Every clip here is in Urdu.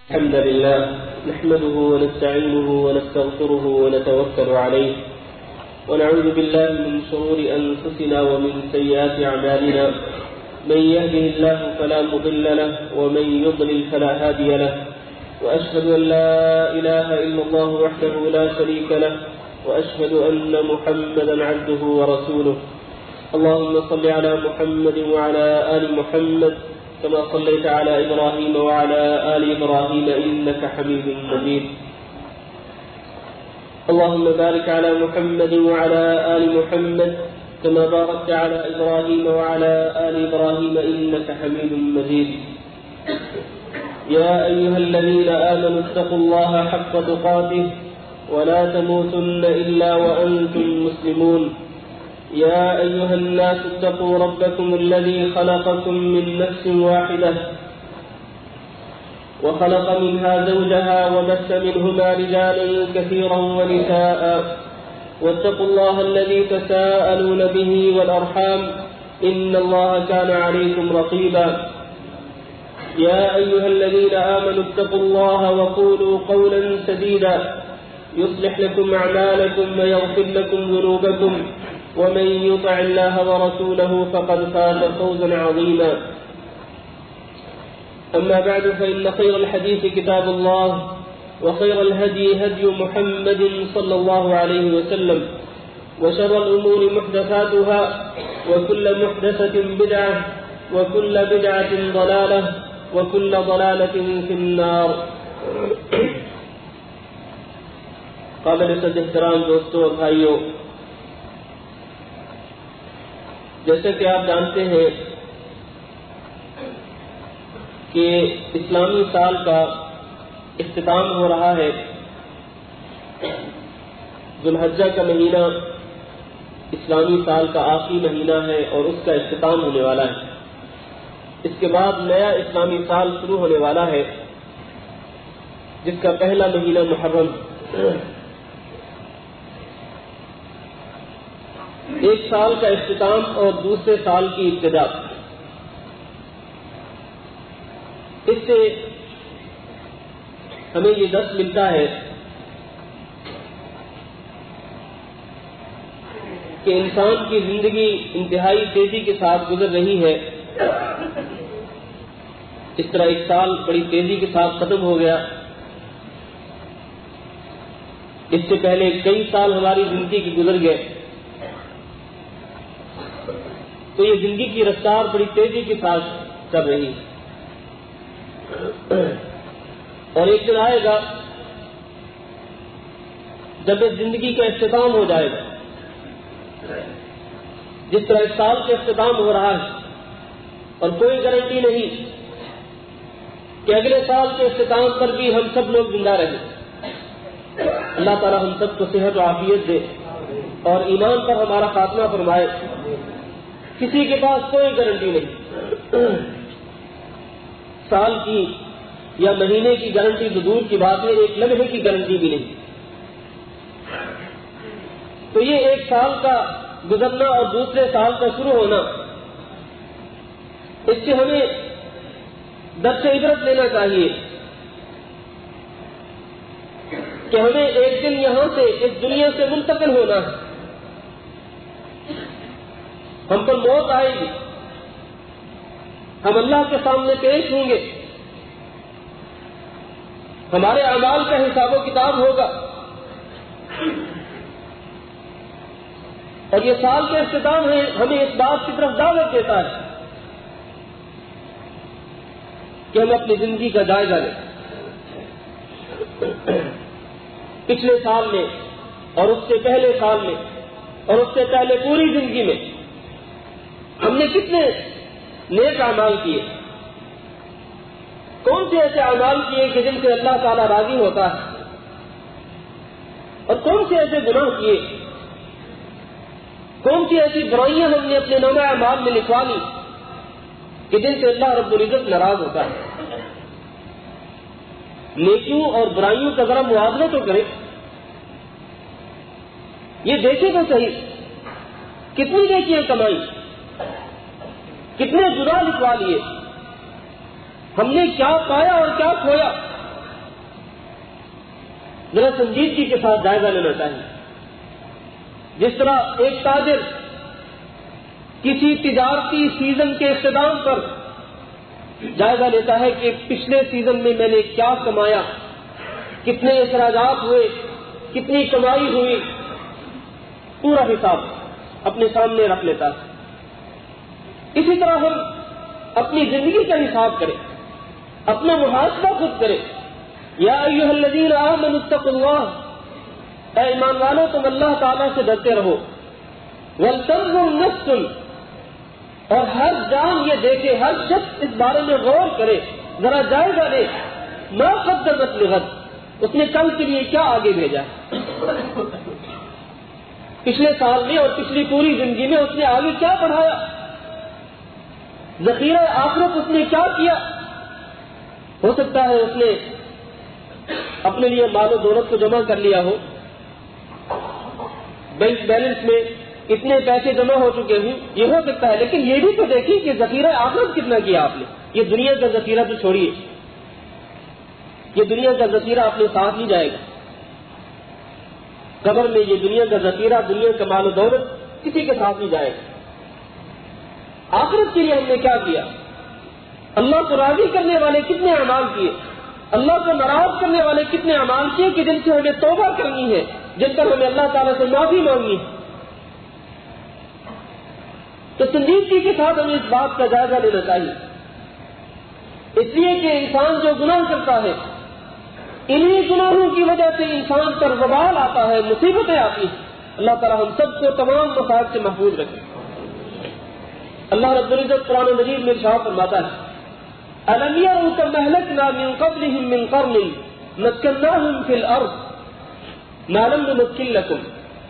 الحمد لله نحمده ونستعينه ونستغفره ونتوكل عليه ونعوذ بالله من شرور أنفسنا ومن سيئات أعمالنا من يهده الله فلا مضل له ومن يضلل فلا هادي له وأشهد أن لا إله إلا الله وحده لا شريك له وأشهد أن محمدا عبده ورسوله اللهم صل على محمد وعلى آل محمد كما صليت على إبراهيم وعلى آل إبراهيم إنك حميد مجيد اللهم بارك على محمد وعلى آل محمد كما باركت على إبراهيم وعلى آل إبراهيم إنك حميد مجيد يا أيها الذين آمنوا اتقوا الله حق تقاته ولا تموتن إلا وأنتم مسلمون يا أيها الناس اتقوا ربكم الذي خلقكم من نفس واحدة وخلق منها زوجها وبث منهما رجالا كثيرا ونساء واتقوا الله الذي تساءلون به والأرحام إن الله كان عليكم رقيبا يا أيها الذين آمنوا اتقوا الله وقولوا قولا سديدا يصلح لكم أعمالكم ويغفر لكم ذنوبكم ومن يطع الله ورسوله فقد فاز فوزا عظيما أما بعد فإن خير الحديث كتاب الله وخير الهدي هدي محمد صلى الله عليه وسلم وشر الأمور محدثاتها وكل محدثة بدعة وكل بدعة ضلالة وكل ضلالة في النار قابل صد احترام دوستوں اور بھائیوں، جیسے کہ آپ جانتے ہیں کہ اسلامی سال کا اختتام ہو رہا ہے۔ ذو الحجہ کا مہینہ اسلامی سال کا آخری مہینہ ہے اور اس کا اختتام ہونے والا ہے۔ اس کے بعد نیا اسلامی سال شروع ہونے والا ہے جس کا پہلا مہینہ محرم۔ ایک سال کا اختتام اور دوسرے سال کی ابتدا، اس سے ہمیں یہ درس ملتا ہے کہ انسان کی زندگی انتہائی تیزی کے ساتھ گزر رہی ہے۔ اس طرح ایک سال بڑی تیزی کے ساتھ ختم ہو گیا۔ اس سے پہلے کئی سال ہماری زندگی کے گزر گئے، تو یہ زندگی کی رفتار بڑی تیزی کے ساتھ چل رہی ہے، اور ایک دن آئے گا جب اس زندگی کا اختتام ہو جائے گا۔ جس طرح اس سال کا اختتام ہو رہا ہے اور کوئی گارنٹی نہیں کہ اگلے سال کے اختتام پر بھی ہم سب لوگ زندہ رہیں۔ اللہ تعالیٰ ہم سب کو صحت و عافیت دے اور ایمان پر ہمارا خاتمہ فرمائے۔ کسی کے پاس کوئی گارنٹی نہیں، سال کی یا مہینے کی گارنٹی تو دور کی بات ہے، ایک لمحے کی گارنٹی بھی نہیں۔ تو یہ ایک سال کا گزرنا اور دوسرے سال کا شروع ہونا، اس سے ہمیں درس عبرت لینا چاہیے کہ ہمیں ایک دن یہاں سے اس دنیا سے منتقل ہونا ہے۔ ہم پر موت آئے گی، ہم اللہ کے سامنے پیش ہوں گے، ہمارے اعمال کا حساب و کتاب ہوگا، اور یہ سال کا اختتام ہے ہمیں اس بات کی طرف دعوت دیتا ہے کہ ہم اپنی زندگی کا جائزہ لیں۔ پچھلے سال میں اور اس سے پہلے سال میں اور اس سے پہلے پوری زندگی میں ہم نے کتنے نیک اعمال کیے، کون سے ایسے اعمال کیے کہ جن سے اللہ تعالیٰ راضی ہوتا ہے، اور کون سے ایسے گناہ کیے، کون سی ایسی برائیاں ہم نے اپنے نامہ اعمال میں لکھوا لی کہ جن سے اللہ رب العزت ناراض ہوتا ہے۔ نیکیوں اور برائیوں کا ذرا موازنہ تو کرے، یہ دیکھے تو صحیح کتنی نیکیاں کمائی، کتنے گناہ لکھوا لیے، ہم نے کیا پایا اور کیا کھویا۔ ذرا سنجیدگی کے ساتھ جائزہ لینا چاہیے. جس طرح ایک تاجر کسی تجارتی سیزن کے اختتام پر جائزہ لیتا ہے کہ پچھلے سیزن میں میں نے کیا کمایا، کتنے اخراجات ہوئے، کتنی کمائی ہوئی، پورا حساب اپنے سامنے رکھ لیتا ہے. اسی طرح ہم اپنی زندگی کا حساب کریں، اپنا محاسبہ خود کریں. یا ایھا الذین آمنوا اتقوا اللہ، اے ایمان والو تم اللہ تعالیٰ سے ڈرتے رہو. ولتنظر نفس، اور ہر جان یہ دیکھے، ہر شخص اس بارے میں غور کرے، ذرا جائزہ لے، ما قدمت لغد، اس نے کل کے لیے کیا آگے بھیجا. پچھلے سال میں اور پچھلی پوری زندگی میں اس نے آگے کیا بڑھایا، ذخیرہ آخرت اس نے کیا کیا. ہو سکتا ہے اس نے اپنے لیے مال و دولت کو جمع کر لیا ہو، بینک بیلنس میں اتنے پیسے جمع ہو چکے ہوں، یہ ہو سکتا ہے. لیکن یہ بھی تو دیکھیں کہ ذخیرہ آخرت کتنا کیا آپ نے. یہ دنیا کا ذخیرہ تو چھوڑیے، یہ دنیا کا ذخیرہ اپنے ساتھ نہیں جائے گا. قبر میں یہ دنیا کا ذخیرہ، دنیا کا مال و دولت کسی کے ساتھ نہیں جائے گا. آخرت کے لیے ہم نے کیا کیا، اللہ کو راضی کرنے والے کتنے اعمال کیے، اللہ کو ناراض کرنے والے کتنے اعمال کیے کہ جن سے ہمیں توبہ کرنی ہے، جن پر ہمیں اللہ تعالیٰ سے معافی مانگنی ہے. تو سنجیدگی کے ساتھ ہمیں اس بات کا جائزہ لینا چاہیے. اس لیے کہ انسان جو گناہ کرتا ہے، انہی گناہوں کی وجہ سے انسان پر وبال آتا ہے، مصیبتیں آتی ہیں. اللہ تعالیٰ ہم سب کو تمام مصائب سے محفوظ رکھے. اللہ رب العزت قرآن مجید میں ارشاد فرماتا ہے، أَلَمْ يَرَوْا كَمْ أَهْلَكْنَا مِنْ قَبْلِهِمْ مِنْ قَرْنٍ مَكَّنَّاهُمْ فِي الْأَرْضِ مَا لَمْ نُمَكِّن لَكُمْ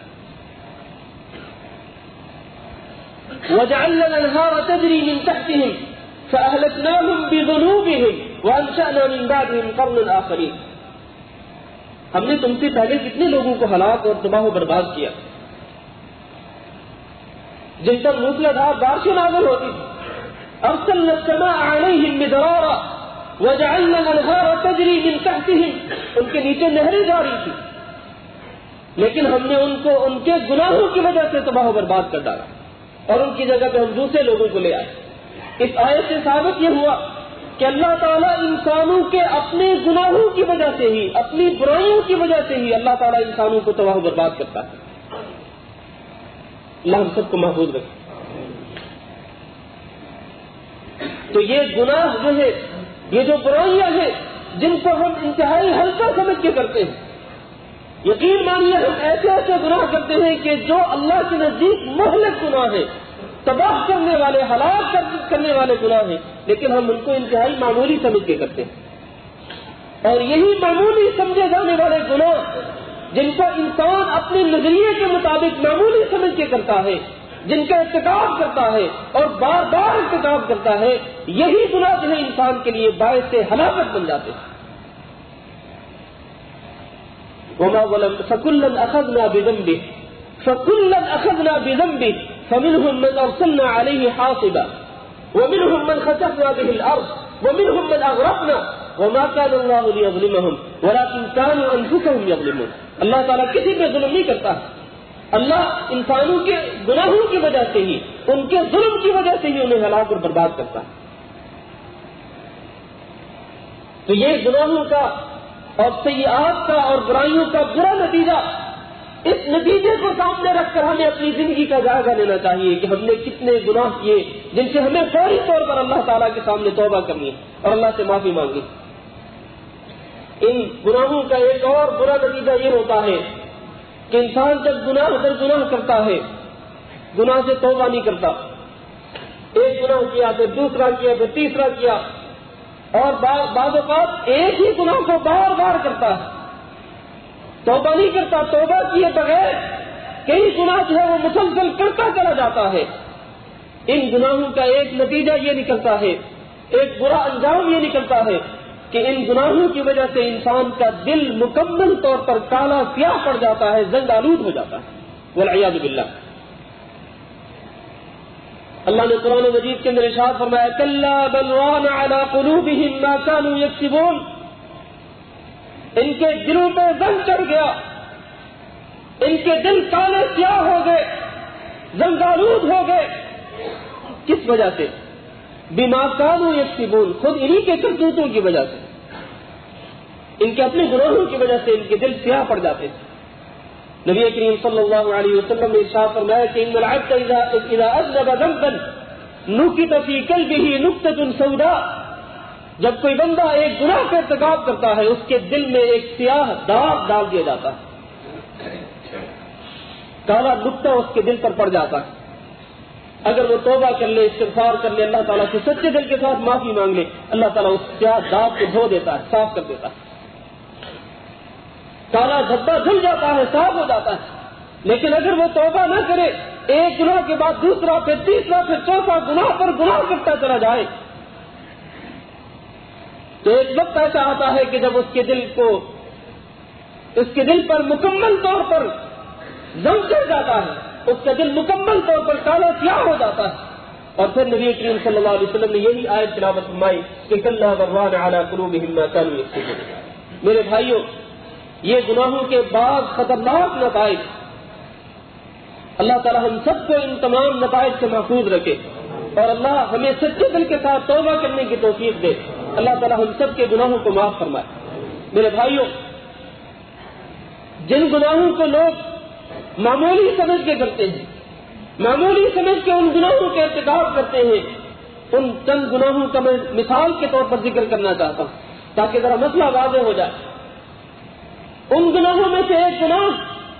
وَجَعَلْنَا الْأَنْهَارَ تَجْرِي مِنْ تَحْتِهِمْ فَأَهْلَكْنَاهُمْ بِذُنُوبِهِمْ وَأَنشَأْنَا مِنْ بَعْدِهِمْ قَرْنًا آخَرِينَ. ہم نے تم سے پہلے کتنے لوگوں کو ہلاک اور تباہ و برباد کیا، جن پر موسلادھار بارشیں نازل ہوتی تھی. أرسلنا السماء عليهم مدرارا وجعلنا الأنهار تجري من تحتهم، ان کے نیچے نہریں جاری تھی، لیکن ہم نے ان کو ان کے گناہوں کی وجہ سے تباہ و برباد کر ڈالا اور ان کی جگہ پہ ہم دوسرے لوگوں کو لے آئے. اس آیت سے ثابت یہ ہوا کہ اللہ تعالیٰ انسانوں کے اپنے گناہوں کی وجہ سے ہی، اپنی برائیوں کی وجہ سے ہی اللہ تعالیٰ انسانوں کو تباہ و برباد کرتا ہے. اللہ ہم سب کو محفوظ رکھے. تو یہ گناہ جو ہے، یہ جو برائیاں ہیں جن کو ہم انتہائی ہلکا سمجھ کے کرتے ہیں، یقین مانیے ہم ایسے ایسے گناہ کرتے ہیں کہ جو اللہ کے نزدیک مہلک گناہ ہے، تباہ کرنے والے، ہلاک کرنے والے گناہ ہیں، لیکن ہم ان کو انتہائی معمولی سمجھ کے کرتے ہیں. اور یہی معمولی سمجھے جانے والے گناہ جن کو انسان اپنے نظریے کے مطابق معمولی سمجھ کے کرتا ہے، جن کا ارتکاب کرتا ہے اور بار بار ارتکاب کرتا ہے، یہی گناہ جو ہے انسان کے لیے باعث ہلاکت بن جاتے ہیں. وما ظلم فكلا اخذنا بذنبه فكلا اخذنا بذنبه فمنهم من ارسلنا عليه حاصبا ومنهم من خسفنا به الارض ومنهم من اغرقنا وما كان الله ليظلمهم ولكن كانوا انفسهم يظلمون. اللہ تعالیٰ کسی پہ ظلم نہیں کرتا. اللہ انسانوں کے گناہوں کی وجہ سے ہی، ان کے ظلم کی وجہ سے ہی انہیں ہلاک اور برباد کرتا ہے. تو یہ گناہوں کا اور سیئات کا اور برائیوں کا برا نتیجہ، اس نتیجے کو سامنے رکھ کر ہمیں اپنی زندگی کا جائزہ لینا چاہیے کہ ہم نے کتنے گناہ کیے جن سے ہمیں فوری طور پر اللہ تعالیٰ کے سامنے توبہ کرنی ہے اور اللہ سے معافی مانگنی. ان گناہوں کا ایک اور برا نتیجہ یہ ہوتا ہے کہ انسان جب گناہ در گناہ کرتا ہے، گناہ سے توبہ نہیں کرتا، ایک گناہ کیا پھر دوسرا کیا پھر تیسرا کیا، اور بعض اوقات ایک ہی گناہ کو بار بار کرتا ہے، توبہ نہیں کرتا. توبہ کیے بغیر کئی گناہ جو ہے وہ مسلسل کرتا چلا جاتا ہے. ان گناہوں کا ایک نتیجہ یہ نکلتا ہے، ایک برا انجام یہ نکلتا ہے کہ ان گناہوں کی وجہ سے انسان کا دل مکمل طور پر کالا سیاہ پڑ جاتا ہے، زنگ آلود ہو جاتا ہے والعیاذ باللہ. اللہ نے قرآن مجید کے اندر ارشاد فرمایا، کلا بل ران علی قلوبہم ما كانوا یکسبون. ان کے دلوں پہ زنگ چڑھ گیا، ان کے دل کالے سیاہ ہو گئے، زنگآلود ہو گئے. کس وجہ سے؟ بما کانوا یکسبون، خود انہی کے کرتوتوں کی وجہ سے، ان کے اپنے گناہوں کی وجہ سے ان کے دل سیاہ پڑ جاتے تھے. نبی کریم صلی اللہ علیہ وسلم نے ارشاد فرمایا کہ ان العبد اذا اذنب ذنبا نکت فی قلبہ نکتۃ سوداء، جب کوئی بندہ ایک گناہ کا ارتکاب کرتا ہے اس کے دل میں ایک سیاہ داغ ڈال دیا جاتا ہے، کالا نقطہ اس کے دل پر پڑ جاتا ہے. اگر وہ توبہ کر لے، استغفار کر لے، اللہ تعالیٰ سے سچے دل کے ساتھ معافی مانگ لے، اللہ تعالیٰ اس سیاہ داغ کو دھو دیتا ہے، صاف کر دیتا ہے، کالا دھبا دھل جاتا ہے، صاف ہو جاتا ہے. لیکن اگر وہ توبہ نہ کرے، ایک گناہ کے بعد دوسرا، پھر تیسرا، پھر چوتھا، گناہ پر گناہ کرتا چلا جائے، تو ایک وقت ایسا آتا ہے کہ جب اس کے دل پر مکمل طور پر زنگ چڑھ جاتا ہے، اس کا دل مکمل طور پر کالا سیاہ ہو جاتا ہے. اور پھر نبی کریم صلی اللہ علیہ وسلم نے یہی آیت تلاوت فرمائی کہ کلا بران علی قلوبہم ما کانوا یکسبون. میرے بھائیوں، یہ گناہوں کے بعض خطرناک نتائج، اللہ تعالیٰ ہم سب کو ان تمام نتائج سے محفوظ رکھے، اور اللہ ہمیں سچے دل کے ساتھ توبہ کرنے کی توفیق دے. اللہ تعالیٰ ہم سب کے گناہوں کو معاف فرمائے. میرے بھائیوں، جن گناہوں کو لوگ معمولی سمجھ کے کرتے ہیں، معمولی سمجھ کے ان گناہوں کے ارتکاب کرتے ہیں، ان چند گناہوں کا میں مثال کے طور پر ذکر کرنا چاہتا ہوں تاکہ ذرا مسئلہ واضح ہو جائے. ان گناہوں میں سے ایک گناہ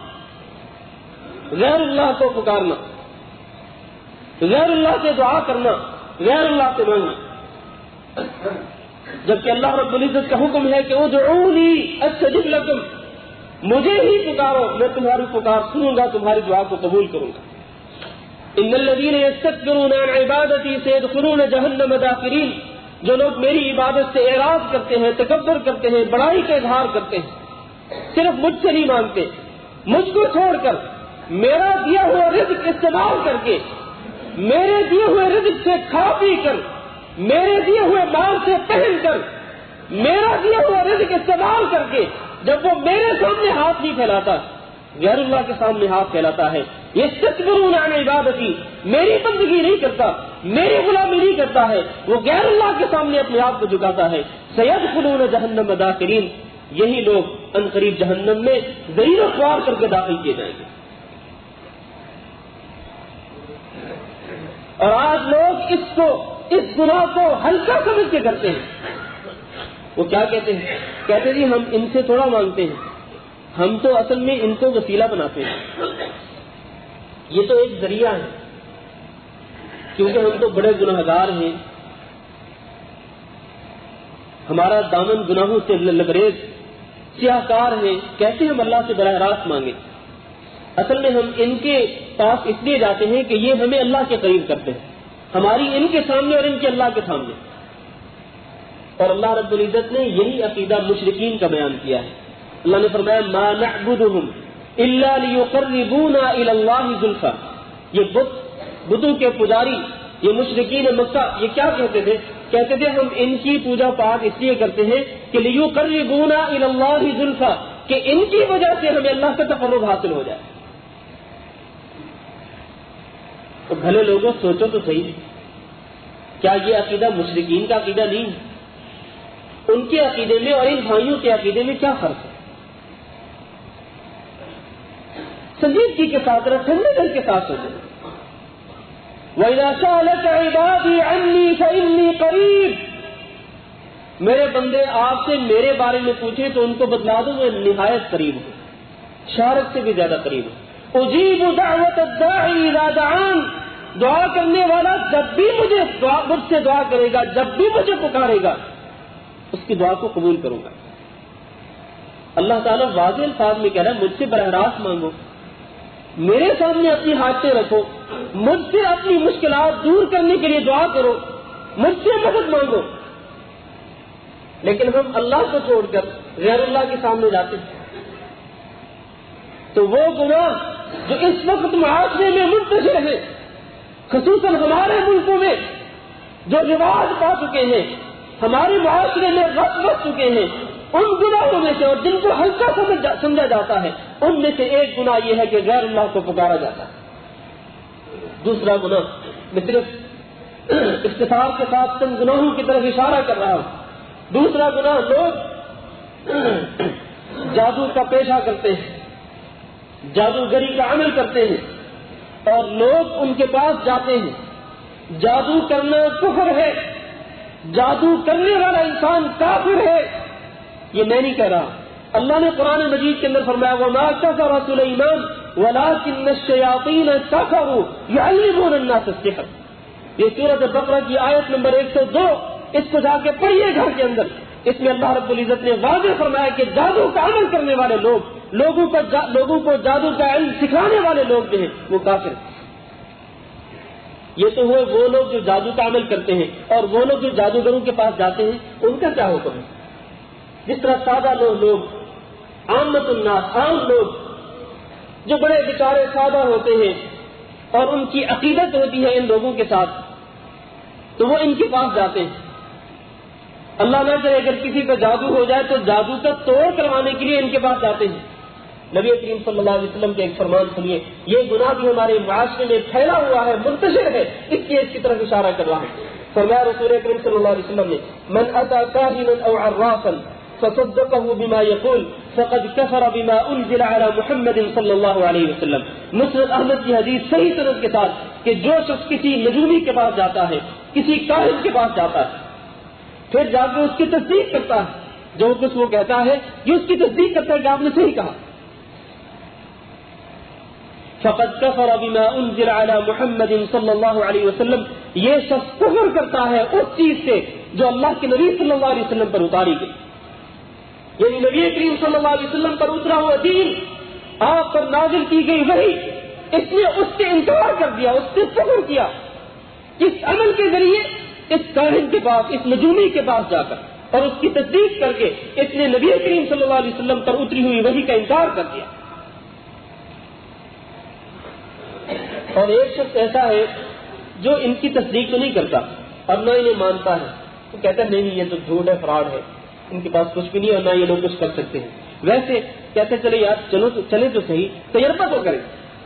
غیر اللہ کو پکارنا، غیر اللہ سے دعا کرنا، غیر اللہ سے مانگنا، جبکہ اللہ رب العزت کا حکم ہے کہ ادعونی استجب لکم، مجھے ہی پکارو، میں تمہاری پکار سنوں گا، تمہاری دعا کو قبول کروں گا. ان الذین یستکبرون عن عبادتی سیدخلون جہنم داخرین، جو لوگ میری عبادت سے اعراض کرتے ہیں، تکبر کرتے ہیں، بڑائی کا اظہار کرتے ہیں، صرف مجھ سے نہیں مانگتے، مجھ کو چھوڑ کر میرا دیا ہوا رزق استعمال کر کے، میرے دیے ہوئے رزق سے کھا پی کر، میرے دیے ہوئے مال سے پہن کر، میرا دیا ہوا رزق استعمال کر کے جب وہ میرے سامنے ہاتھ نہیں پھیلاتا، غیر اللہ کے سامنے ہاتھ پھیلاتا ہے، یستکبرون عن عبادتی، میری بندگی نہیں کرتا، میری غلامی نہیں کرتا ہے، وہ غیر اللہ کے سامنے اپنے آپ کو جھکاتا ہے، سیدخلون جہنم داخرین، یہی لوگ عنقریب جہنم میں زیر و خوار کر کے داخل کیے جائیں گے. اور آج لوگ اس گناہ کو ہلکا سمجھ کے کرتے ہیں. وہ کیا کہتے ہیں؟ کہتے جی ہم ان سے تھوڑا مانگتے ہیں، ہم تو اصل میں ان کو وسیلہ بناتے ہیں، یہ تو ایک ذریعہ ہے، کیونکہ ہم تو بڑے گناہگار ہیں، ہمارا دامن گناہوں سے لبریز سیاہ کار ہے، کیسے ہم اللہ سے براہ راست مانگے؟ اصل میں ہم ان کے پاس اس لیے جاتے ہیں کہ یہ ہمیں اللہ کے قریب کرتے ہیں، ہماری ان کے سامنے اور ان کے اللہ کے سامنے. اور اللہ رب العزت نے یہی عقیدہ مشرکین کا بیان کیا ہے. اللہ نے فرمایا ما نعبدهم الا ليقربونا الى الله زلفى. یہ بتوں کے پجاری، یہ مشرکین مکہ، یہ کیا کہتے تھے؟ کہتے تھے ہم ان کی پوجا پاٹ اس لیے کرتے ہیں کہ ليقربونا الى الله زلفى، کہ ان کی وجہ سے ہمیں اللہ کا تقرب حاصل ہو جائے. تو بھلے لوگوں سوچو تو صحیح، کیا یہ عقیدہ مشرکین کا عقیدہ نہیں ہے؟ ان کے عقیدے میں اور ان بھائیوں کے عقیدے میں کیا فرق ہے؟ سنجیدگی کے ساتھ ٹھنڈے دل کے ساتھ سوچیں. وَإِذَا سَأَلَكَ عِبَادِي عَنِّي فَإِنِّي قَرِيبٌ، میرے بندے آپ سے میرے بارے میں پوچھیں تو ان کو بتلا دوں میں نہایت قریب ہوں، شارک سے بھی زیادہ قریب ہوں. اجیب دعوت الداعی اذا دعان، دعا کرنے والا جب بھی مجھ سے دعا کرے گا، جب بھی مجھے پکارے گا، اس کی دعا کو قبول کروں گا. اللہ تعالیٰ واضح الفاظ میں کہہ رہا ہے مجھ سے براہ راست مانگو، میرے سامنے اپنی حاجتیں رکھو، مجھ سے اپنی مشکلات دور کرنے کے لیے دعا کرو، مجھ سے مدد مانگو. لیکن ہم اللہ کو چھوڑ کر غیر اللہ کے سامنے جاتے ہیں. تو وہ گناہ جو اس وقت معاشرے میں منتشر ہے، خصوصاً ہمارے ملکوں میں جو رواج پا چکے ہیں، ہمارے معاشرے میں رس بس چکے ہیں، ان گناہوں میں سے اور جن کو ہلکا سمجھا جاتا ہے ان میں سے ایک گناہ یہ ہے کہ غیر اللہ کو پکارا جاتا ہے۔ دوسرا گناہ، میں صرف اختصار کے ساتھ چند گناہوں کی طرف اشارہ کر رہا ہوں۔ دوسرا گناہ، لوگ جادو کا پیشہ کرتے ہیں، جادوگری کا عمل کرتے ہیں اور لوگ ان کے پاس جاتے ہیں۔ جادو کرنا کفر ہے، جادو کرنے والا انسان کافر ہے، یہ میں نہیں کہہ رہا۔ اللہ نے قرآن مجید کے اندر فرمایا وَمَا كَفَرَ سُلَيْمَانُ وَلَٰكِنَّ الشَّيَاطِينَ كَفَرُوا يُعَلِّمُونَ النَّاسَ السِّحْرَ، یہ سورۃ بقرہ کی آیت نمبر 102، اس کو جا کے پڑھیے گھر کے اندر۔ اس میں اللہ رب العزت نے واضح فرمایا کہ جادو کا عمل کرنے والے لوگوں کو جادو کا علم سکھانے والے لوگ جو ہیں وہ کافر ہیں۔ یہ تو ہوئے وہ لوگ جو جادو کا عمل کرتے ہیں، اور وہ لوگ جو جادوگروں کے پاس جاتے ہیں ان کا کیا حکم ہے؟ جس طرح سادہ لوگ عامت الناس، عام لوگ جو بڑے بیچارے سادہ ہوتے ہیں اور ان کی عقیدت ہوتی ہے ان لوگوں کے ساتھ، تو وہ ان کے پاس جاتے ہیں۔ اللہ نہ کرے اگر کسی کا جادو ہو جائے تو جادو کا توڑ کروانے کے لیے ان کے پاس جاتے ہیں۔ نبی کریم صلی اللہ علیہ وسلم کے ایک فرمان سنیے، یہ گناہ بھی ہمارے معاشرے میں پھیلا ہوا ہے، منتشر ہے، اس لیے اس کی طرف اشارہ کر رہا ہوں۔ فرمایا رسول کریم صلی اللہ علیہ وسلم نے من اتى كاهنا او عرافا فصدقه بما يقول فقد كفر بما انزل على محمد صلی اللہ علیہ وسلم۔ مسند احمد کی حدیث صحیح سند کے ساتھ کہ جو شخص کسی نجومی کے پاس جاتا ہے، کسی کاہن کے پاس جاتا ہے، پھر جا کے اس کی تصدیق کرتا ہے، جو کچھ وہ کہتا ہے یہ اس کی تصدیق کرتا ہے کہ آپ نے صحیح کہا، فقد كفر بما انزل على محمد صلی اللہ علیہ وسلم، یہ شخص کفر کرتا ہے اس چیز سے جو اللہ کے نبی صلی اللہ علیہ وسلم پر اتاری گئی، یعنی نبی کریم صلی اللہ علیہ وسلم پر اترا ہوا دین، آپ پر نازل کی گئی وحی، اس نے اس سے انکار کر دیا، اس سے کفر کیا، اس عمل کے ذریعے اس کاہن کے پاس، اس نجومی کے پاس جا کر اور اس کی تصدیق کر کے اس نے نبی کریم صلی اللہ علیہ وسلم پر اتری ہوئی وحی کا انکار کر دیا۔ اور ایک شخص ایسا ہے جو ان کی تصدیق تو نہیں کرتا اور نہ انہیں مانتا ہے، وہ کہتا ہے نہیں یہ تو جھوٹ ہے، فراڈ ہے، ان کے پاس کچھ بھی نہیں اور نہ یہ لوگ کچھ کر سکتے ہیں۔ ویسے کہتے چلے یار چلے تو صحیح، تجربہ تو کریں،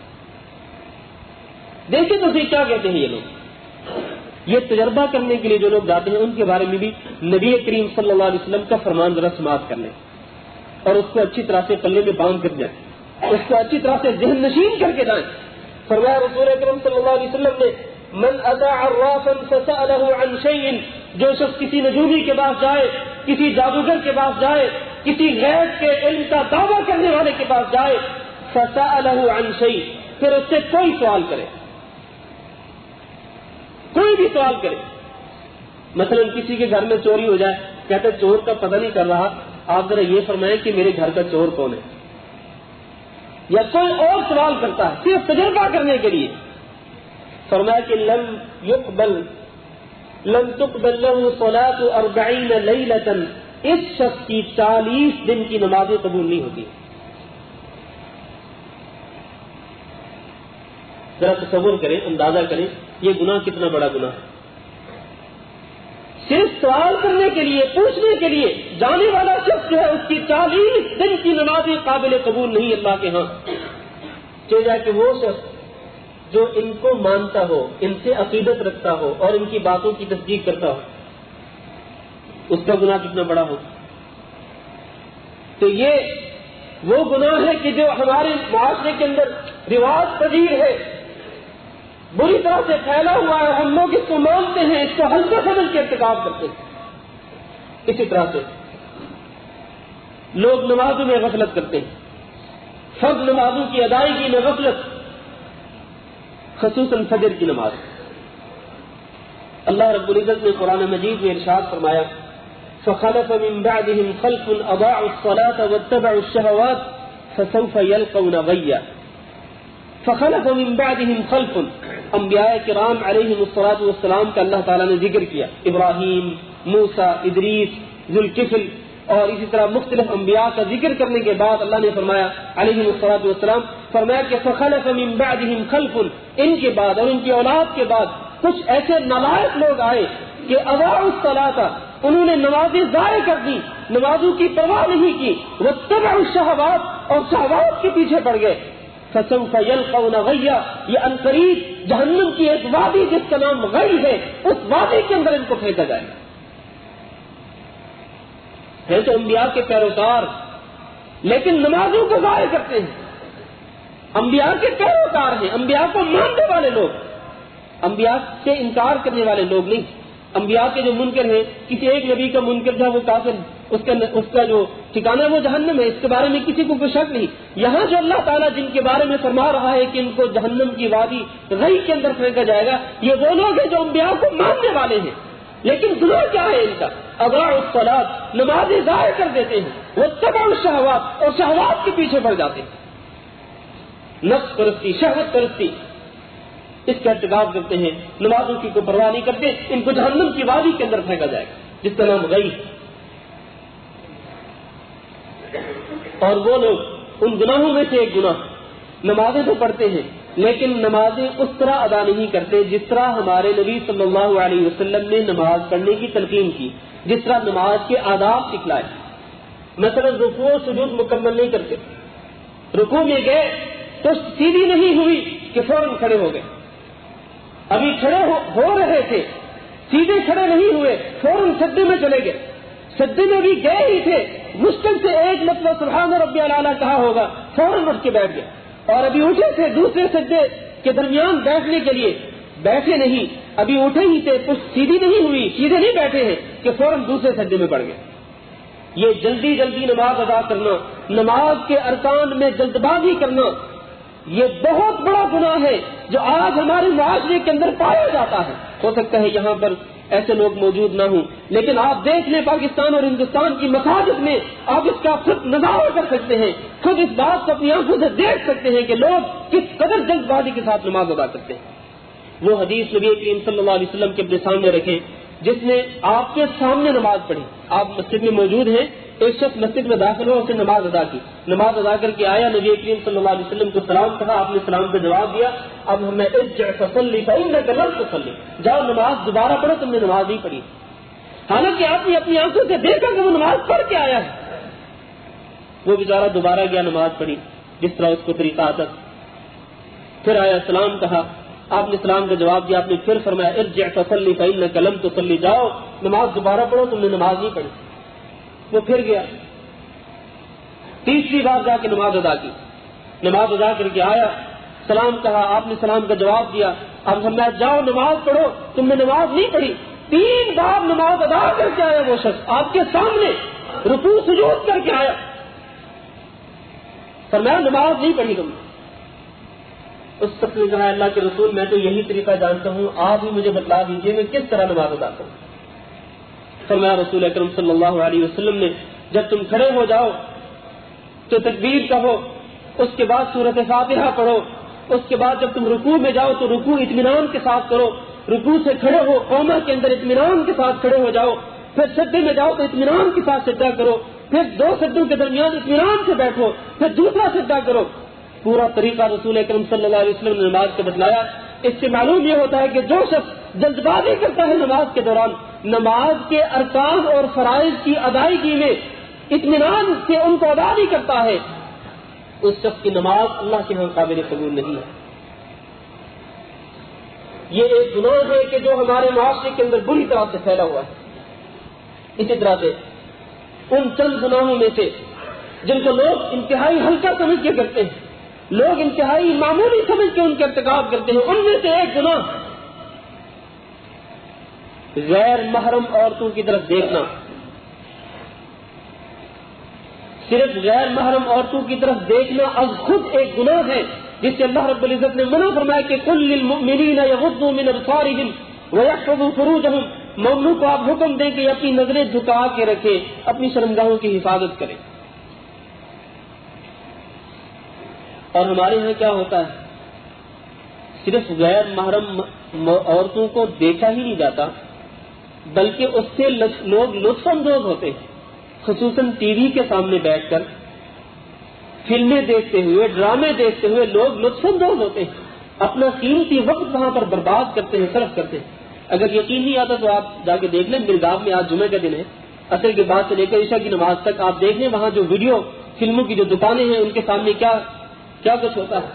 دیکھیں تو صحیح کیا کہتے ہیں یہ لوگ۔ یہ تجربہ کرنے کے لیے جو لوگ جاتے ہیں ان کے بارے میں بھی نبی کریم صلی اللہ علیہ وسلم کا فرمان ذرا سماعت کر لیں اور اس کو اچھی طرح سے پلے میں باندھ کر جائیں، اس کو اچھی طرح سے ذہن نشین کر کے جائیں۔ فرمایا رسول اکرم صلی اللہ علیہ وسلم نے من اتى عرافا فسأله عن شيء، جو شخص کسی نجومی کے پاس جائے، کسی جادوگر کے پاس جائے، کسی غیب کے علم کا دعویٰ کرنے والے کے پاس جائے، فسأله عن شيء، پھر اس سے کوئی سوال کرے، کوئی بھی سوال کرے، مثلا کسی کے گھر میں چوری ہو جائے، کہتے چور کا پتہ نہیں کر رہا، آپ ذرا یہ فرمائیں کہ میرے گھر کا چور کون ہے، یا کوئی اور سوال کرتا ہے صرف تجربہ کرنے کے لیے، فرمایا کہ لم تقبل له صلاة 40 لیلة، اس شخص کی 40 دن کی نمازیں قبول نہیں ہوتی۔ ذرا تصور کریں، اندازہ کریں یہ گناہ کتنا بڑا گناہ ہے۔ صرف سوال کرنے کے لیے، پوچھنے کے لیے جانے والا شخص جو ہے اس کی 40 دن کی نمازیں قابل قبول نہیں اللہ کے ہاں۔ چاہے جائے کہ وہ شخص جو ان کو مانتا ہو، ان سے عقیدت رکھتا ہو اور ان کی باتوں کی تصدیق کرتا ہو، اس کا گناہ کتنا بڑا ہو۔ تو یہ وہ گناہ ہے کہ جو ہمارے معاشرے کے اندر رواج پذیر ہے، بری طرح سے پھیلا ہوا ہے، ہم لوگ اس کو مانتے ہیں، اس کو ہلکا سمجھ کے ارتکاب کرتے ہیں۔ اسی طرح سے لوگ نمازوں میں غفلت کرتے ہیں، فرض نمازوں کی ادائیگی میں غفلت، خصوصاً فجر کی نماز۔ اللہ رب العزت نے قرآن مجید میں ارشاد فرمایا فَخَلَفَ مِن بَعْدِهِمْ خَلْفٌ أَضَاعُوا الصَّلَاةَ وَاتَّبَعُوا الشَّهَوَاتِ فَسَوْفَ يَلْقَوْنَ غَيًّا۔ فَخَلَفَ مِن بَعْدِهِمْ خَلْفٌ، انبیاء کرام علیہم الصلاۃ والسلام کا اللہ تعالیٰ نے ذکر کیا، ابراہیم، موسیٰ، ادریس، ذوالکفل اور اسی طرح مختلف انبیاء کا ذکر کرنے کے بعد اللہ نے فرمایا علیہم الصلاۃ والسلام، فرمایا کہ فخلف من بعدهم خلف، ان کے بعد اور ان کی اولاد کے بعد کچھ ایسے نالائق لوگ آئے کہ اضاعوا الصلاۃ، انہوں نے نمازیں ضائع کر دی، نمازوں کی پرواہ نہیں کی، واتبعوا الشہوات اور شہوات کے پیچھے پڑ گئے، فسوف یلقون غیا، یہ عنقریب جہنم کی ایک وادی جس کا نام غی ہے، اس وادی کے اندر ان کو پھینکا جائے گا۔ ہے تو انبیاء کے پیروکار، لیکن نمازوں کو ضائع کرتے ہیں۔ انبیاء کے پیروکار ہیں، انبیاء کو ماننے والے لوگ، انبیاء سے انکار کرنے والے لوگ نہیں۔ انبیاء کے جو منکر ہیں، کسی ایک نبی کا منکر تھا وہ کافر، اس کا جو ٹھکانہ وہ جہنم ہے، اس کے بارے میں کسی کو کوئی شک نہیں۔ یہاں جو اللہ تعالیٰ جن کے بارے میں فرما رہا ہے کہ ان کو جہنم کی وادی غی کے اندر پھینکا جائے گا، یہ وہ لوگ ہیں جو انبیاء کو ماننے والے ہیں، لیکن گناہ کیا ہے ان کا؟ اضاعوا الصلاۃ، نمازیں ضائع کر دیتے ہیں، واتبعوا الشہوات اور شہوات کے پیچھے پڑ جاتے ہیں، نفس پرستی، شہوت پرستی، اس کا ارتکاب کرتے ہیں، نمازوں کی کوئی پرواہ نہیں کرتے، ان کو جہنم کی وادی کے اندر پھینکا جائے گا جس کا نام غی۔ اور وہ لوگ ان گناہوں میں سے ایک گناہ، نمازیں تو پڑھتے ہیں لیکن نمازیں اس طرح ادا نہیں کرتے جس طرح ہمارے نبی صلی اللہ علیہ وسلم نے نماز پڑھنے کی تلقین کی، جس طرح نماز کے آداب سکھلائے۔ مثلا رکوع و سجود مکمل نہیں کرتے، رکوع میں گئے تو سیدھی نہیں ہوئی کہ فوراً کھڑے ہو گئے، ابھی کھڑے ہو رہے تھے، سیدھے کھڑے نہیں ہوئے، فوراً سجدے میں چلے گئے، سجدے میں بھی گئے ہی تھے، مشکل سے ایک مرتبہ سبحان ربی الاعلیٰ کہا ہوگا، فوراً اٹھ کے بیٹھ گئے، اور ابھی اٹھے تھے دوسرے سجدے کے درمیان بیٹھنے کے لیے، بیٹھے نہیں، ابھی اٹھے ہی تھے، کچھ سیدھی نہیں ہوئی، سیدھے نہیں بیٹھے ہیں کہ فوراً دوسرے سجدے میں پڑ گئے۔ یہ جلدی جلدی نماز ادا کرنا، نماز کے ارکان میں جلد بازی کرنا، یہ بہت بڑا گناہ ہے جو آج ہمارے معاشرے کے اندر پایا جاتا ہے۔ ہو سکتا ہے یہاں پر ایسے لوگ موجود نہ ہوں، لیکن آپ دیکھ لیں پاکستان اور ہندوستان کی مساجد میں، آپ اس کا خود نظارہ کر سکتے ہیں، خود اس بات کو اپنی آنکھوں سے دیکھ سکتے ہیں کہ لوگ کس قدر جلد بازی کے ساتھ نماز ادا کرتے ہیں۔ وہ حدیث نبی کریم صلی اللہ علیہ وسلم کے اپنے سامنے رکھیں جس نے آپ کے سامنے نماز پڑھی، آپ مسجد میں موجود ہیں، ایک شخص مسجد میں داخل ہو، اس نے نماز ادا کی، نماز ادا کر کے آیا، نبی کریم صلی اللہ علیہ وسلم کو سلام کہا، آپ نے سلام کا جواب دیا، اب ہمیں ارجع فصلی فإنک لم تصلی، جاؤ نماز دوبارہ پڑھو، تم نے نماز نہیں پڑھی، حالانکہ آپ نے اپنی آنکھوں سے دیکھا کہ وہ نماز پڑھ کے آیا ہے۔ وہ بیچارہ دوبارہ گیا، نماز پڑھی جس طرح اس کو طریقہ آتا، پھر آیا، سلام کہا، آپ نے سلام کا جواب دیا، آپ نے پھر فرمایا ارجع فصلی فإنک لم تصلی، جاؤ نماز دوبارہ پڑھو، تم نے نماز نہیں پڑھی۔ وہ پھر گیا، تیسری بار جا کے نماز ادا کی، نماز ادا کر کے آیا، سلام کہا، آپ نے سلام کا جواب دیا، اب فرمایا جاؤ نماز پڑھو، تم نے نماز نہیں پڑھی۔ 3 بار نماز ادا کر کے آیا وہ شخص آپ کے سامنے، رکوع سجود کر کے آیا، فرمایا نماز نہیں پڑھی تم نے۔ اس شخص نے کہا اللہ کے رسول میں تو یہی طریقہ جانتا ہوں، آپ ہی مجھے بتلا دیجیے میں کس طرح نماز ادا کروں۔ فرمایا رسول اکرم صلی اللہ علیہ وسلم نے جب تم کھڑے ہو جاؤ تو تکبیر کہو، اس کے بعد سورۃ فاتحہ پڑھو، اس کے بعد جب تم رکوع میں جاؤ تو رکوع اطمینان کے ساتھ کرو، رکوع سے کھڑے ہو قوما کے اندر اطمینان کے ساتھ کھڑے ہو جاؤ، پھر سجدے میں جاؤ تو اطمینان کے ساتھ سجدہ کرو، پھر 2 سجدوں کے درمیان اطمینان سے بیٹھو، پھر دوسرا سجدہ کرو۔ پورا طریقہ رسول اکرم صلی اللہ علیہ وسلم نے نماز کو بتلایا۔ اس سے معلوم یہ ہوتا ہے کہ جو شخص جلد بازی کرتا ہے نماز کے دوران، نماز کے ارکان اور فرائض کی ادائیگی میں اطمینان سے ان کو ادا نہیں کرتا ہے، اس شخص کی نماز اللہ کے ہاں قابل قبول نہیں ہے۔ یہ ایک گناہ ہے کہ جو ہمارے معاشرے کے اندر بری طرح سے پھیلا ہوا ہے۔ اسی طرح سے ان چند گناہوں میں سے جن کو لوگ انتہائی ہلکا سمجھ کے کرتے ہیں، لوگ انتہائی معمولی سمجھ کے ان کے ارتکاب کرتے ہیں، ان میں سے ایک گناہ غیر محرم عورتوں کی طرف دیکھنا۔ صرف غیر محرم عورتوں کی طرف دیکھنا از خود ایک گناہ ہے جس سے اللہ رب العزت نے منع فرمایا کہ قل للمؤمنین یغضوا من ابصارهم ويحفظوا فروجهم، مومنوں کو آپ حکم دیں کہ اپنی نظریں جھکا کے رکھیں، اپنی شرمگاہوں کی حفاظت کریں۔ اور ہمارے یہاں کیا ہوتا ہے، صرف غیر محرم عورتوں کو دیکھا ہی نہیں جاتا بلکہ اس سے لوگ لطف اندوز ہوتے ہیں، خصوصاً ٹی وی کے سامنے بیٹھ کر فلمیں دیکھتے ہوئے، ڈرامے دیکھتے ہوئے لوگ لطف اندوز ہوتے ہیں، اپنا قیمتی وقت وہاں پر برباد کرتے ہیں، صرف کرتے ہیں۔ اگر یقین نہیں آتا تو آپ جا کے دیکھ لیں، مرداب میں آج جمعے کا دن ہے، عصر کے بعد سے لے کر عشاء کی نماز تک آپ دیکھ لیں وہاں جو ویڈیو فلموں کی جو دکانیں ہیں ان کے سامنے کیا کیا کچھ ہوتا ہے،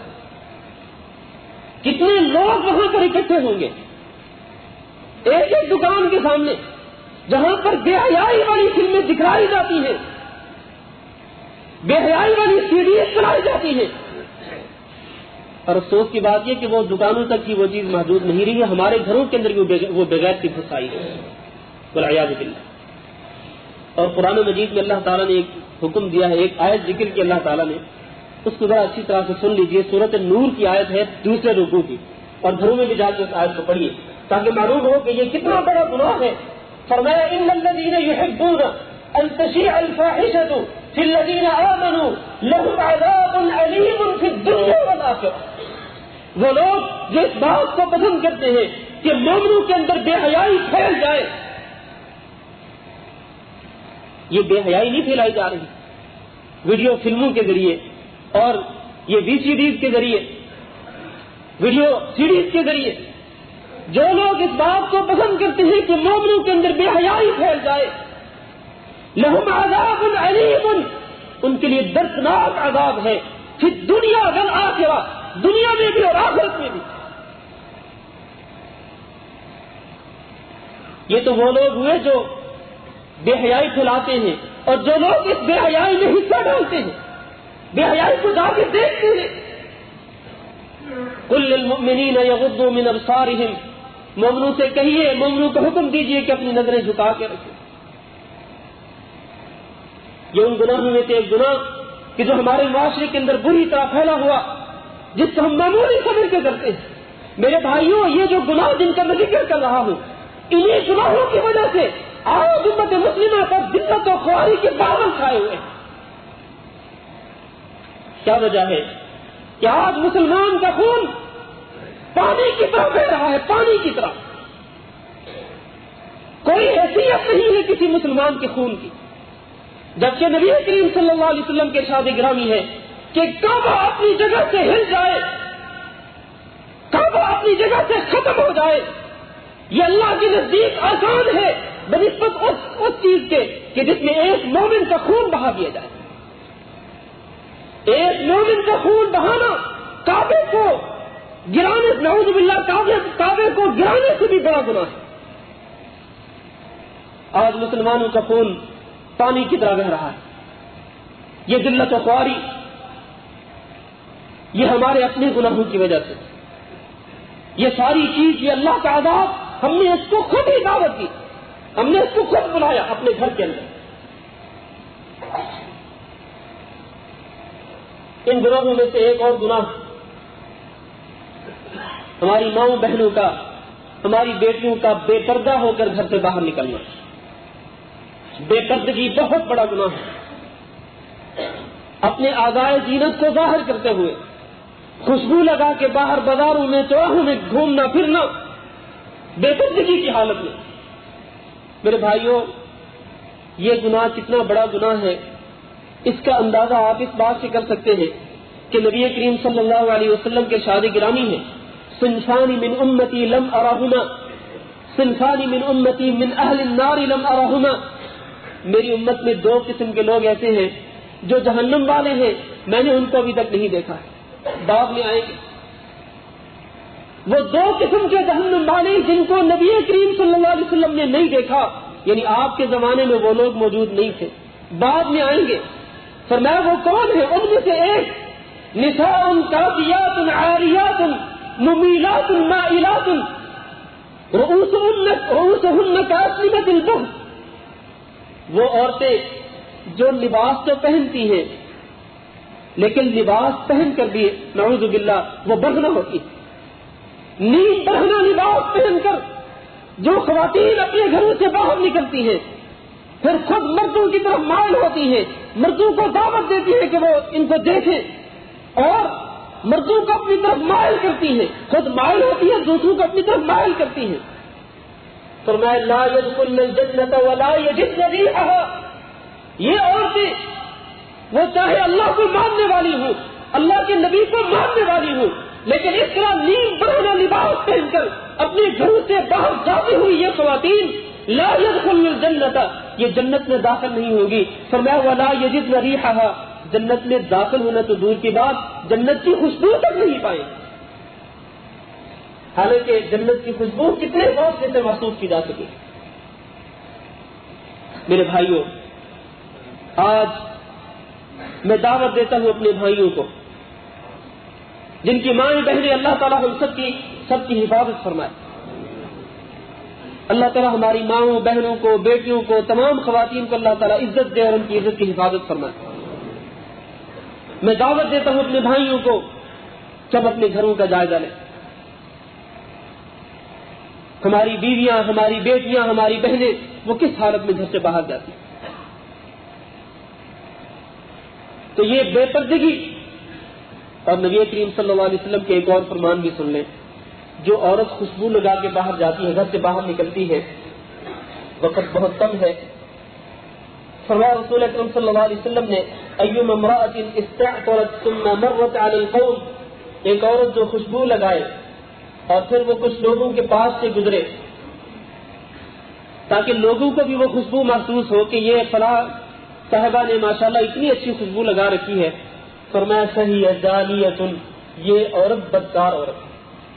کتنے لوگ وہاں پر اکٹھے ہوں گے ایک ایک دکان کے سامنے، جہاں پر بے حیائی والی فلمیں دکھلائی جاتی ہیں، بے حیائی والی سیڈیز چلائی جاتی ہیں. اور افسوس کی بات یہ کہ وہ دکانوں تک ہی وہ چیز محدود نہیں رہی ہے، ہمارے گھروں کے اندر بھی وہ بغیرتی گھس آئی ہے والعیاذ باللہ. اور قرآن مجید میں اللہ تعالیٰ نے ایک حکم دیا ہے، ایک آیت ذکر کی اللہ تعالیٰ نے، اس کو ذرا اچھی طرح سے سن لیجئے. سورۃ النور کی آیت ہے، دوسرے رکوع کی، اور گھروں میں بھی جا کے اس آیت کو پڑھیے تاکہ معلوم ہو کہ یہ کتنا بڑا گناہ ہے. فرمایا ان الذین یحبون ان تشیع الفاحشۃ فی الذین آمنوا لهم عذاب علیم فی الدنیا والآخرہ. وہ لوگ جو اس بات کو پسند کرتے ہیں کہ مومنوں کے اندر بے حیائی پھیل جائے. یہ بے حیائی نہیں پھیلائی جا رہی ویڈیو فلموں کے ذریعے اور یہ وی سی ڈیز کے ذریعے، ویڈیو سیڈیز کے ذریعے. جو لوگ اس بات کو پسند کرتے ہیں کہ مومنوں کے اندر بے حیائی پھیل جائے، لہم عذاب علیم، ان کے لیے دردناک عذاب ہے، پھر دنیا والآخرہ، دنیا میں بھی اور آخرت میں بھی. یہ تو وہ لوگ ہوئے جو بے حیائی پھیلاتے ہیں، اور جو لوگ اس بے حیائی میں حصہ ڈالتے ہیں، بے حیائی کو جا کے دیکھتے ہیں. قل للمؤمنین یغضوا من ابصارہم، مومنوں سے کہیے، مومنوں کو حکم دیجیے کہ اپنی نظریں جھکا کے رکھیں. یہ ان گناہوں میں سے ایک گناہ کہ جو ہمارے معاشرے کے اندر بری طرح پھیلا ہوا، جس کو ہم معمولی سمجھ کے کرتے ہیں. میرے بھائیوں، یہ جو گناہ جن کا میں ذکر کر رہا ہوں، انہیں گناہوں کی وجہ سے آج امت مسلمہ پر ذلت و خواری کے بادل چھائے ہوئے ہیں. کیا وجہ ہے کہ آج مسلمان کا خون پانی کی طرح بہ رہا ہے، پانی کی طرح. کوئی حیثیت نہیں ہے کسی مسلمان کے خون کی، جبکہ نبی کریم صلی اللہ علیہ وسلم کے ارشاد گرامی ہے کہ کعبہ اپنی جگہ سے ہل جائے، کعبہ اپنی جگہ سے ختم ہو جائے، یہ اللہ کے نزدیک آسان ہے بنسبت اس چیز کے کہ جس میں ایک مومن کا خون بہا دیا جائے. ایک مومن کا خون بہانا کعبے کو گرانے، نعوذ باللہ، کعبے کو گرانے سے بھی بڑا گناہ ہے. آج مسلمانوں کا خون پانی کی طرح بہ رہا ہے. یہ ذلت و خواری، یہ ہمارے اپنے گناہوں کی وجہ سے. یہ ساری چیز، یہ اللہ کا عذاب، ہم نے اس کو خود ہی دعوت دی، ہم نے اس کو خود بلایا اپنے گھر کے اندر. ان گناہوں میں سے ایک اور گناہ ہماری ماؤں بہنوں کا، ہماری بیٹیوں کا بے پردہ ہو کر گھر سے باہر نکلنا. بے پردگی بہت بڑا گناہ ہے. اپنے آزائے زینت کو ظاہر کرتے ہوئے خوشبو لگا کے باہر بازاروں میں چوراہوں میں گھومنا پھرنا بے پردگی کی حالت میں. میرے بھائیوں، یہ گناہ کتنا بڑا گناہ ہے اس کا اندازہ آپ اس بات سے کر سکتے ہیں کہ نبی کریم صلی اللہ علیہ وسلم کے ارشاد گرامی ہے، صنفان من امتی لم ارہما، صنفان من امتی من اہل النار لم ارہما. میری امت میں دو قسم کے لوگ ایسے ہیں جو جہنم والے ہیں، میں نے ان کو ابھی تک نہیں دیکھا ہے، بعد میں آئیں گے. وہ دو قسم کے جہنم والے جن کو نبی کریم صلی اللہ علیہ وسلم نے نہیں دیکھا، یعنی آپ کے زمانے میں وہ لوگ موجود نہیں تھے، بعد میں آئیں گے. فرمایا وہ کون ہے؟ ان میں سے ایک نساء کاسیات عاریات ممیلات مائلات رؤوسهن کاسنمۃ البخت. وہ عورتیں جو لباس تو پہنتی ہیں لیکن لباس پہن کر بھی نعوذ باللہ وہ برہنہ ہوتی ہے. نیم برہنہ لباس پہن کر جو خواتین اپنے گھروں سے باہر نکلتی ہیں، پھر خود مردوں کی طرف مائل ہوتی ہیں، مردوں کو دعوت دیتی ہے کہ وہ ان کو دیکھیں، اور مردوں کو اپنی طرف مائل کرتی ہیں، خود مائل ہوتی ہے، دوسروں کو اپنی طرف مائل کرتی ہیں. فرمایا لا يدخلن الجنۃ ولا یجدن ریحھا. یہ عورتیں وہ چاہے اللہ کو ماننے والی ہوں، اللہ کے نبی کو ماننے والی ہوں، لیکن اس طرح نیم برہنہ لباس پہن کر اپنے گھروں سے باہر جاتی ہوئی یہ خواتین لا يدخلن الجنت، یہ جنت میں داخل نہیں ہوگی. فرمایا ولا یجدن ریحھا، جنت میں داخل ہونا تو دور کی بات، جنت کی خوشبو تک نہیں پائیں. حالانکہ جنت کی خوشبو کتنے فاصلے سے محسوس کی جا سکے. میرے بھائیوں، آج میں دعوت دیتا ہوں اپنے بھائیوں کو جن کی مائیں بہنیں، اللہ تعالیٰ ہم سب کی حفاظت فرمائے. اللہ تعالیٰ ہماری ماؤں بہنوں کو، بیٹیوں کو، تمام خواتین کو اللہ تعالیٰ عزت دے اور ان کی عزت کی حفاظت فرمائے. میں دعوت دیتا ہوں اپنے بھائیوں کو کہ ہم اپنے گھروں کا جائزہ لیں. ہماری بیویاں، ہماری بیٹیاں، ہماری بہنیں وہ کس حالت میں گھر سے باہر جاتی ہیں. تو یہ بے پردگی، اور نبی کریم صلی اللہ علیہ وسلم کے ایک اور فرمان بھی سن لیں، جو عورت خوشبو لگا کے باہر جاتی ہے، گھر سے باہر نکلتی ہے، وقت بہت کم ہے. فرمایا رسول اکرم صلی اللہ علیہ وسلم نے ایما امرأۃ استعطرت ثم مرت علی القوم، ایک عورت جو خوشبو لگائے اور پھر وہ کچھ لوگوں کے پاس سے گزرے تاکہ لوگوں کو بھی وہ خوشبو محسوس ہو کہ یہ فلاں صاحبہ نے ماشاءاللہ اتنی اچھی خوشبو لگا رکھی ہے. فرمایا صحیح زانیۃ، یہ عورت بدکار عورت ہے.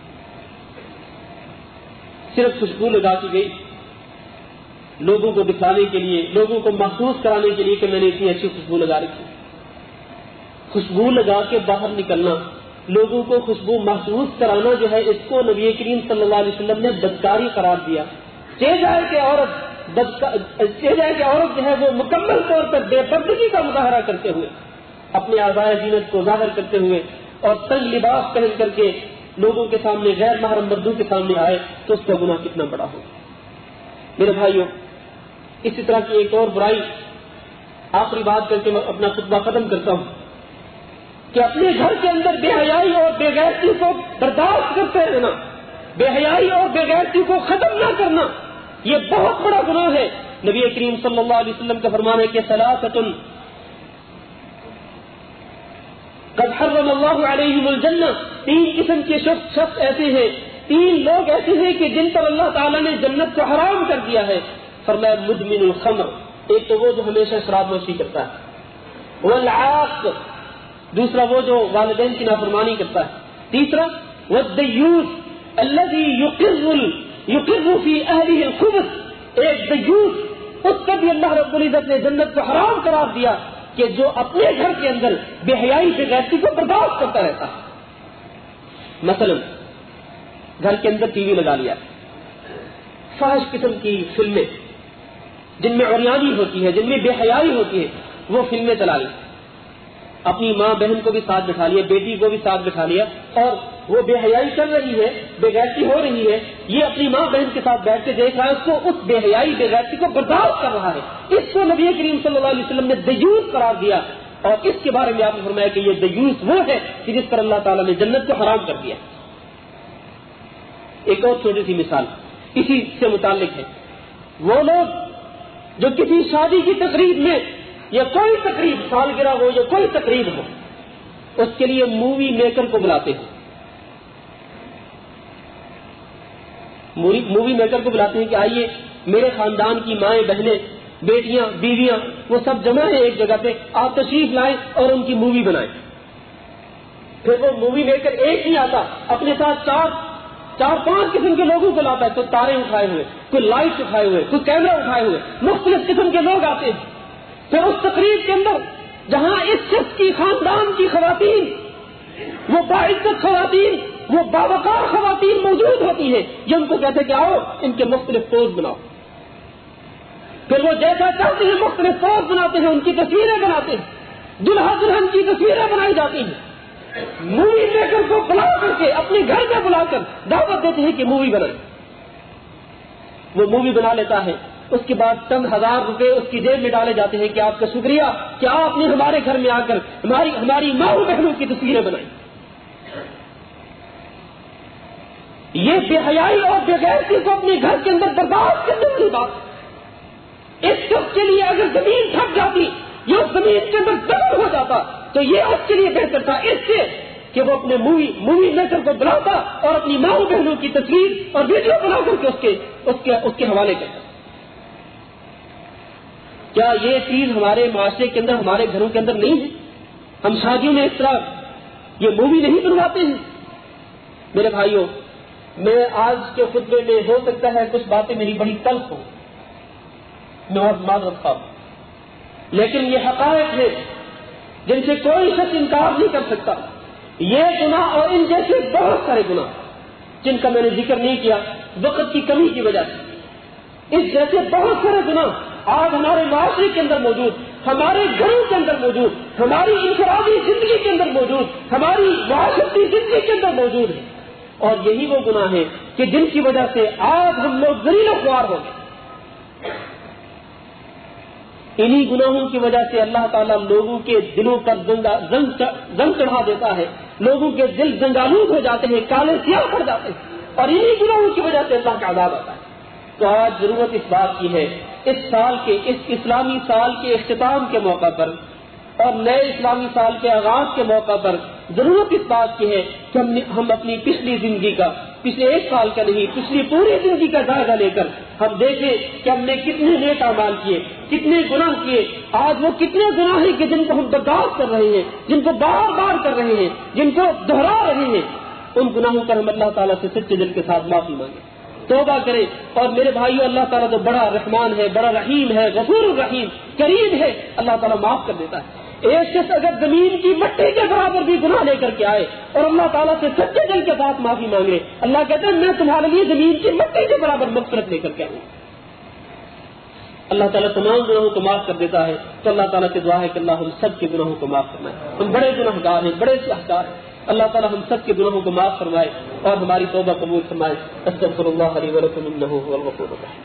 صرف خوشبو لگا کی گئی لوگوں کو دکھانے کے لیے، لوگوں کو محسوس کرانے کے لیے کہ میں نے اتنی اچھی خوشبو لگا رکھی. خوشبو لگا کے باہر نکلنا، لوگوں کو خوشبو محسوس کرانا جو ہے، اس کو نبی کریم صلی اللہ علیہ وسلم نے بدکاری قرار دیا. چاہے جائے کہ عورت جو ہے وہ مکمل طور پر بے پردگی کا مظاہرہ کرتے ہوئے، اپنے اعضائے زینت کو ظاہر کرتے ہوئے اور تنگ لباس پہن کر کے لوگوں کے سامنے، غیر محرم مردوں کے سامنے آئے تو اس کا گناہ کتنا بڑا ہو. میرے بھائیوں، اسی طرح کی ایک اور برائی، آخری بات کر کے میں اپنا خطبہ ختم کرتا ہوں، کہ اپنے گھر کے اندر بے حیائی اور بے غیرتی کو برداشت کرتے رہنا، بے حیائی اور بے غیرتی کو ختم نہ کرنا، یہ بہت بڑا گناہ ہے. نبی کریم صلی اللہ علیہ وسلم کا فرمان ہے کہ ثلاثۃ قد حرم اللہ علیہم الجنہ، تین قسم کے شخص ایسے ہیں، تین لوگ ایسے ہیں کہ جن پر اللہ تعالیٰ نے جنت کو حرام کر دیا ہے. فرمایا مدمن الخمر، ایک تو وہ جو ہمیشہ شراب نوشی کرتا ہے، والعاق، دوسرا وہ جو والدین کی نافرمانی کرتا ہے، تیسرا والدیوث الذی یقر فی اہلہ الخبث، ایک دیوث، اس کا بھی اللہ رب العزت نے جنت کو حرام قرار دیا کہ جو اپنے گھر کے اندر بے حیائی سے غیرتی کو برداشت کرتا رہتا. مثلا گھر کے اندر ٹی وی لگا لیا، فحش قسم کی فلمیں جن میں عریانی ہوتی ہے، جن میں بے حیائی ہوتی ہے، وہ فلمیں چلا لی. اپنی ماں بہن کو بھی ساتھ بٹھا لیا، بیٹی کو بھی ساتھ بٹھا لیا، اور وہ بے حیائی چل رہی ہے، بے غیرتی ہو رہی ہے، یہ اپنی ماں بہن کے ساتھ بیٹھ کے دیکھ رہا ہے، اس کو اس بے حیائی بے غیرتی کو برداشت کر رہا ہے. اس کو نبی کریم صلی اللہ علیہ وسلم نے دیوث قرار دیا، اور اس کے بارے میں آپ نے فرمایا کہ یہ دیوث وہ ہے کہ جس پر اللہ تعالیٰ نے جنت کو حرام کر دیا. ایک اور چھوٹی سی مثال اسی سے متعلق ہے، وہ لوگ جو کسی شادی کی تقریب میں یا کوئی تقریب، سالگرہ ہو یا کوئی تقریب ہو، اس کے لیے مووی میکر کو بلاتے ہیں. مووی میکر کو بلاتے ہیں کہ آئیے میرے خاندان کی مائیں بہنیں بیٹیاں بیویاں وہ سب جمع ہیں ایک جگہ پہ، آپ تشریف لائیں اور ان کی مووی بنائیں. پھر وہ مووی میکر ایک ہی آتا، اپنے ساتھ چار پانچ قسم کے لوگوں کو لاتا ہے، کوئی تارے اٹھائے ہوئے، کوئی لائٹ اٹھائے ہوئے، کوئی کیمرہ اٹھائے ہوئے، مختلف قسم کے لوگ آتے ہیں. پھر اس تقریب کے اندر جہاں اس شخص کی خاندان کی خواتین، وہ باعزت خواتین، وہ باوقار خواتین موجود ہوتی ہیں، یہ ان کو کہتے ہیں کہ آؤ ان کے مختلف پوز بناؤ. پھر وہ جیسا چاہتے ہیں مختلف پوز بناتے ہیں، ان کی تصویریں بناتے ہیں، دلہا دلہن کی تصویریں بنائی جاتی ہیں. مووی میکر کو بلا کر کے اپنے گھر میں بلا کر دعوت دیتے ہیں کہ مووی بنائیں. وہ مووی بنا لیتا ہے، اس کے بعد چند ہزار روپے اس کی جیب میں ڈالے جاتے ہیں کہ آپ کا شکریہ کہ آپ نے ہمارے گھر میں آ کر ہماری ماں بہنوں کی تصویریں بنائی. یہ بے حیائی اور بے غیرتی کو اپنے گھر کے اندر برداشت کرنے کی بات. اس شخص کے لیے اگر زمین تھک جاتی یا زمین کے اندر دبل ہو جاتا تو یہ اس کے لیے بہتر تھا. اس سے کہ وہ اپنے مووی میکر کو بلاتا اور اپنی ماں بہنوں کی تصویر اور ویڈیو بنا کر کے اس کے حوالے کرتا. کیا یہ چیز ہمارے معاشرے کے اندر، ہمارے گھروں کے اندر نہیں ہے؟ ہم شادیوں میں اس طرح یہ مووی نہیں بنواتے ہیں؟ میرے بھائیوں، میں آج کے خطبے میں ہو سکتا ہے کچھ باتیں میری بڑی تلخ ہوں، میں بہت معذرت خواہ ہوں، لیکن یہ حقائق ہے جن سے کوئی شخص انکار نہیں کر سکتا. یہ گناہ اور ان جیسے بہت سارے گناہ جن کا میں نے ذکر نہیں کیا وقت کی کمی کی وجہ سے، اس جیسے بہت سارے گناہ آج ہمارے معاشرے کے اندر موجود، ہمارے گھروں کے اندر موجود، ہماری انفرادی زندگی کے اندر موجود، ہماری معاشرتی زندگی کے اندر موجود ہے. اور یہی وہ گناہ ہیں کہ جن کی وجہ سے آج ہم لوگ ذلیل و خوار ہو گئے. انہی گناہوں کی وجہ سے اللہ تعالیٰ لوگوں کے دلوں پر زنگ چڑھا دیتا ہے، لوگوں کے دل زنگالود ہو جاتے ہیں، کالے سیاہ پڑ جاتے ہیں، اور انہی گناہوں کی وجہ سے اللہ کا عذاب آتا ہے. تو آج ضرورت اس بات کی ہے، اس اسلامی سال کے اختتام کے موقع پر اور نئے اسلامی سال کے آغاز کے موقع پر ضرورت اس بات کی ہے کہ ہم اپنی پچھلی زندگی کا، پچھلے ایک سال کا نہیں، پچھلی پوری زندگی کا جائزہ لے کر ہم دیکھیں کہ ہم نے کتنے نیک اعمال کیے، کتنے گناہ کیے. آج وہ کتنے گناہ ہیں کہ جن کو ہم برداشت کر رہے ہیں، جن کو بار بار کر رہے ہیں، جن کو دہرا رہے ہیں. ان گناہوں پر ہم اللہ تعالیٰ سے سچے دل کے ساتھ معافی مانگیں، توبہ کریں. اور میرے بھائیو، اللہ تعالیٰ تو بڑا رحمان ہے، بڑا رحیم ہے، غفور الرحیم، کریم ہے، اللہ تعالیٰ معاف کر دیتا ہے. ایک شخص اگر زمین کی مٹی کے برابر بھی گناہ لے کر کے آئے اور اللہ تعالیٰ سے سچے دل کے ساتھ معافی مانگے، اللہ کہتے ہیں میں تمہارے لیے زمین کی مٹی کے برابر مغفرت لے کر کے آؤں. اللہ تعالیٰ تمام گناہوں کو معاف کر دیتا ہے. تو اللہ تعالیٰ سے دعا ہے کہ اللہ ہم سب کے گناہوں کو معاف فرمائے. ہم بڑے گناہ گار ہیں، بڑے سیاہکار ہیں. اللہ تعالیٰ ہم سب کے گناہوں کو معاف فرمائے اور ہماری توبہ قبول فرمائے. استغفر اللہ لی ولکم انہ هو الغفور الرحیم.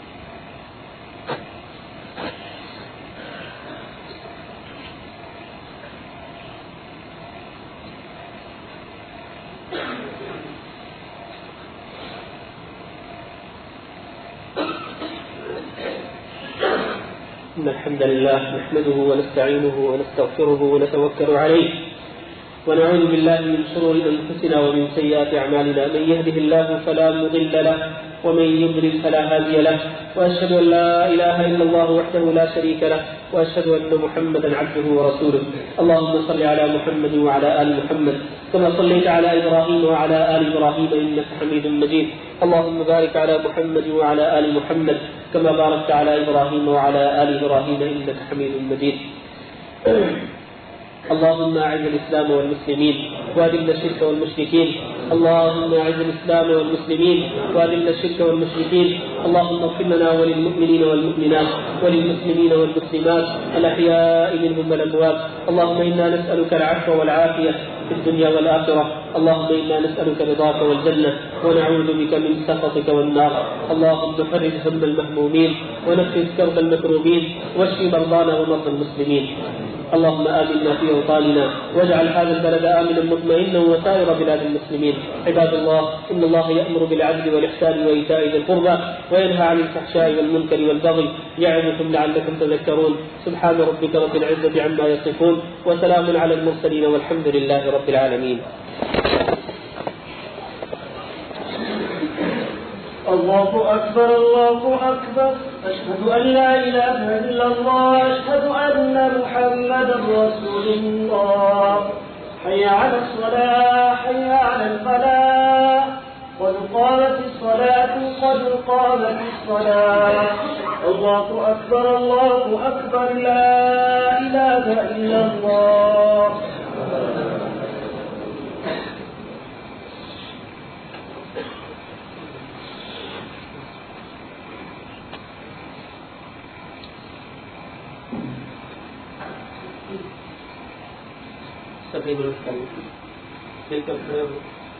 الحمد لله نحمده ونستعينه ونستغفره ونتوكل عليه ونعوذ بالله من شرور أنفسنا ومن سيئات أعمالنا. من يهده الله فلا مضل له ومن يضلل فلا هادي له، وأشهد أن لا إله إلا الله وحده لا شريك له، وأشهد أن محمدا عبده ورسوله. اللهم صل على محمد وعلى آل محمد كما صليت على إبراهيم وعلى آل إبراهيم إنك حميد مجيد. اللهم بارك على محمد وعلى آل محمد كما باركت على إبراهيم وعلى آل إبراهيم إنك حميد مجيد. اللهم أعز الإسلام والمسلمين وأذل الشرك والمشركين. اللهم أعز الإسلام والمسلمين وأذل الشرك والمشركين. اللهم اغفر لنا وللمؤمنين والمؤمنات وللمسلمين والمسلمات الأحياء منهم والأموات. اللهم إنا نسألك العفو والعافية في الدنيا والآخرة. اللهم إنا نسألك رضاك والجنة ونعوذ بك من سخطك والنار. اللهم فرج هم المهمومين ونفس كرب المكروبين واشف مرضانا ومرضى المسلمين. اللهم آمنا في أوطاننا واجعل هذا البلد آمنا مطمئنا وسائر بلاد المسلمين. عباد الله، إن الله يأمر بالعدل والإحسان وإيتاء ذي القربى وينهى عن الفحشاء والمنكر والبغي يعظكم لعلكم تذكرون. سبحان ربك رب العزة عما يصفون وسلام على المرسلين والحمد لله رب العالمين. الله أكبر الله أكبر، أشهد أن لا إله إلا الله، أشهد أن محمدا رسول الله. حي على الصلاة، حي على الفلاح، قد قامت الصلاة، قد قامت الصلاة. الله أكبر الله أكبر، لا إله إلا الله. مل کر کھڑے ہو.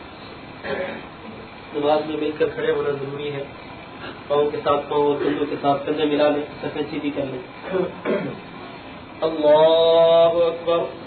نماز میں مل کر کھڑے ہونا ضروری ہے. پاؤں کے ساتھ پاؤں اور کندھوں کے ساتھ کندھے ملا لیں، صفیں سیدھی کر لیں. اللہ اکبر.